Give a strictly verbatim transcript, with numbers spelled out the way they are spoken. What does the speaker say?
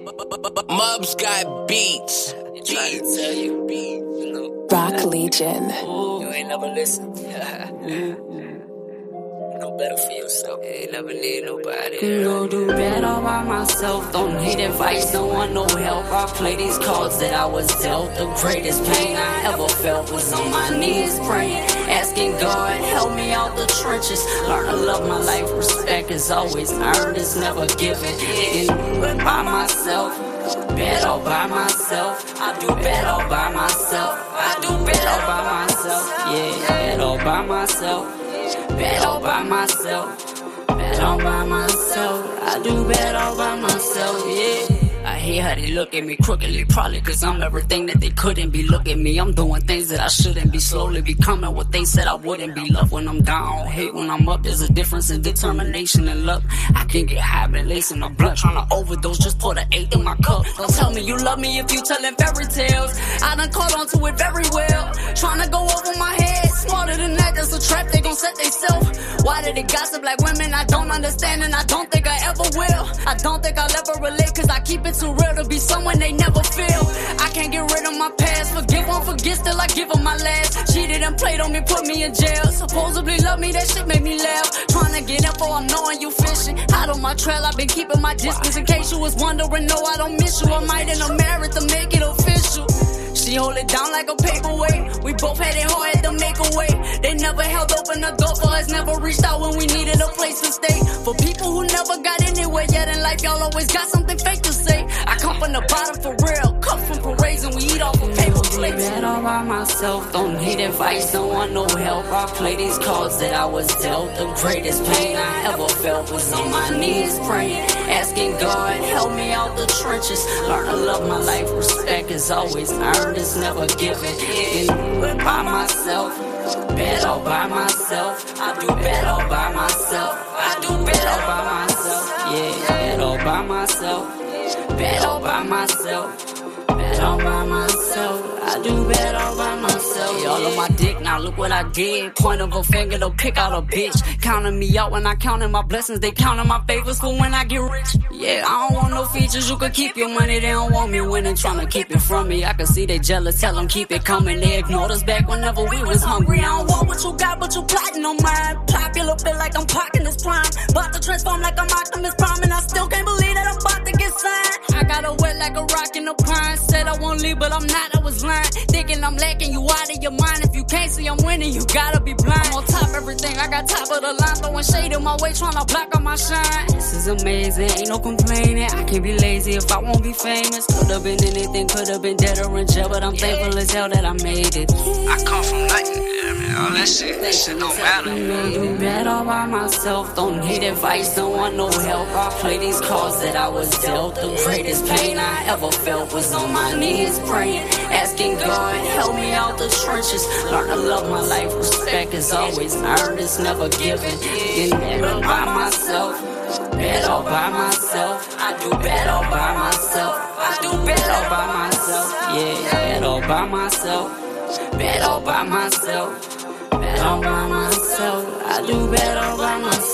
Mubs got beats. You trying to tell you, you know. Rock Legion. You ain't never listen. No better for yourself. You ain't never need nobody. Go do bad all by myself. Don't need advice, don't want no help. I play these cards that I was dealt. The greatest pain I ever felt was on my knees praying, asking God, help me out the trenches. Learn to love my life. Respect is always earned, it's never given. And by myself, bad all by myself. I do bad all by myself. I do bad all by myself. Yeah, bad all by myself. Bad all by myself, bad all by myself. I do bad all by myself, yeah. I hate how they look at me crookedly, probably cause I'm everything that they couldn't be. Look at me, I'm doing things that I shouldn't be. Slowly becoming what they said I wouldn't be. Love when I'm down, hate when I'm up. There's a difference in determination and luck. I can get high, been lacing my blood, trying to overdose, just pour the eight in my cup. Don't tell me you love me if you telling fairy tales. I done caught on to it very well. Trying to go over my head, smarter than that, that's a trap, they gon' set they self. Why did they gossip like women? I don't understand and I don't think I ever will. I don't think I'll ever relate cause I keep it too real to be someone they never feel. I can't get rid of my past, forgive, won't forget, still I give them my last. Cheated and played on me, put me in jail. Supposedly love me, that shit made me laugh. Trying to get info, I'm knowing you fishing. Out on my trail, I've been keeping my distance. In case you was wondering, no, I don't miss you. I might end up married to make it official. She hold it down like a paperweight. We both had it hard, had to make a way. They never held open the door for us, never reached out when we needed a place to stay. For people who never got anywhere yet in life, y'all always got something fake to say. I come from the bottom for real, cut from parades and we eat off of paper plates. Bad all by myself, don't need advice, don't want no help. I play these cards that I was dealt. The greatest pain I ever felt was on my knees praying, asking God, help me out the trenches. Learn to love my life, respect is always earned, it's never given. And by myself, bad all by myself. I do bad all by myself. I do bad all by myself. Yeah, bad all by myself. Bad all by myself. Bad all by myself. I do bad all by myself. Y'all on my dick now, look what I did. Point of a finger to pick out a bitch. Counting me out when I counting my blessings. They counting my favors for when I get rich. Yeah, I don't want no features. You can keep your money. They don't want me winning, trying to keep it from me. I can see they jealous. Tell them keep it coming. They ignored us back whenever we was hungry. I don't want what you got, but you plotting on mine. Popular, feel like I'm pocking this prime. About to transform like I'm Optimus Prime, and I still can't believe that I'm about to get signed. I got her wet like a rock in the pine. Said I won't leave, but I'm not. I was lying. Thinking I'm lacking, you out of your mind. If you can't see I'm winning, you gotta be blind. I'm on top of everything, I got top of the line. Throwing shade in my way, trying to block out my shine. This is amazing, ain't no complaining. I can't be lazy if I won't be famous. Could've been anything, could've been dead or in jail, but I'm thankful as hell that I made it. I come from nothing, yeah, man. All that shit, that shit don't matter. I do bad all by myself, don't need advice, don't want no help. I play these cards that I was dealt. The greatest pain I ever felt was on my knees praying, asking God, help me out the trenches. Learn to love my life, respect is always earned, it's never given. And all by myself, bad all by myself. I do bad all by myself. I do bad all by myself. Yeah, bad all by myself. Bad all by myself. Bad all by myself. I do bad all by myself.